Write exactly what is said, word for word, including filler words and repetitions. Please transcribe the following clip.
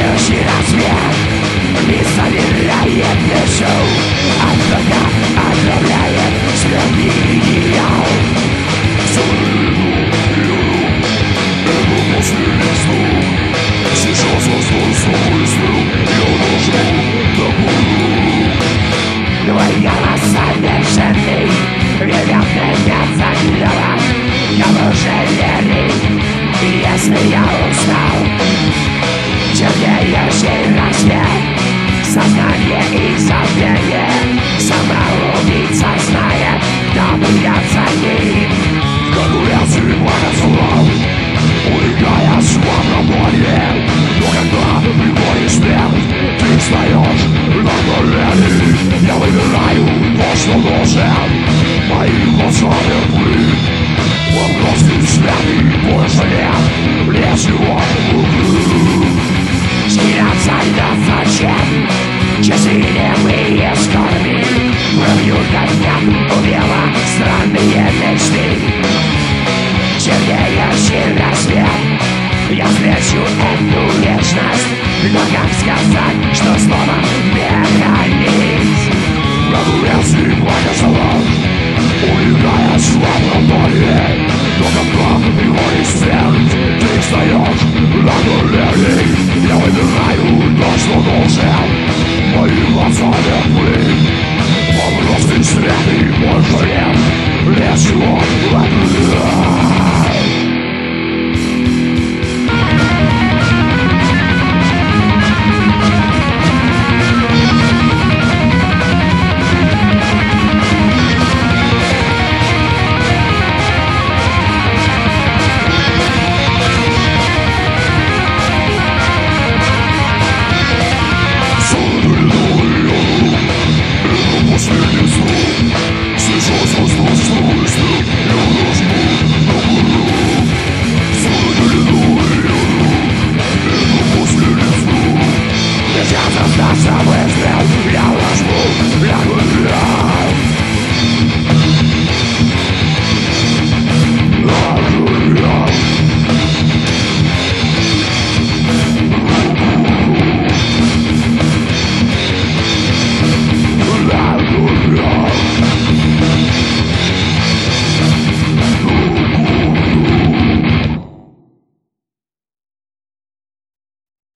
Сияющий рассвет не собирает душу, а только отправляет сверхний идеал. Это последний звук. Сейчас возможно снова и снова. Я должен тобою. Твой голос совершенный ведет меня за гнилом. Кому же верить, если я устал? Чернеющий рассвет, сознание и забвение. Самоубийца знает, кто придет за ним. Конкуренции благословал, улегая свободное. Но когда приходит смерть, ты встаешь на колени. Я выбираю то, что должен. Мои глаза мертвы. Вопрос ведь святый, больше нет ничего в углу. Смеяться да зачем? Часы немые скорби. Кровью коньяк убила странные мечты. Чернеющий рассвет, я встречу эту вечность. Но как сказать, что слово механизм? Конкуренции благословал, улетая в свободное. Но когда приходит смерть, ты встаешь на колени. Я выбираю то, что должен. Мои глаза мертвы. Вопрос ведь святый, больше нет ничего в этом. Остаться выстрел, я возьму, я возьму.